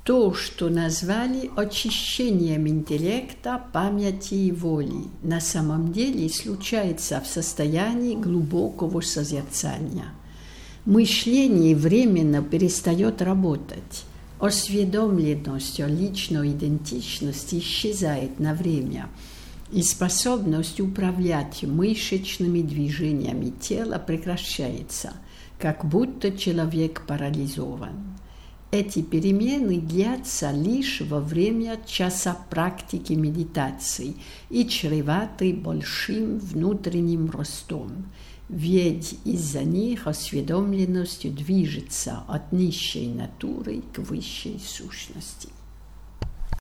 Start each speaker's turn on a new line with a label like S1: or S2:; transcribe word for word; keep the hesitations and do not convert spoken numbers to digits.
S1: То, что назвали очищением интеллекта, памяти и воли, на самом деле случается в состоянии глубокого созерцания. Мышление временно перестает работать. Осведомленность о личной идентичности исчезает на время, и способность управлять мышечными движениями тела прекращается, как будто человек парализован. Эти перемены длятся лишь во время часа практики медитации и чреваты большим внутренним ростом, ведь из-за них осведомленность движется от низшей натуры к высшей сущности.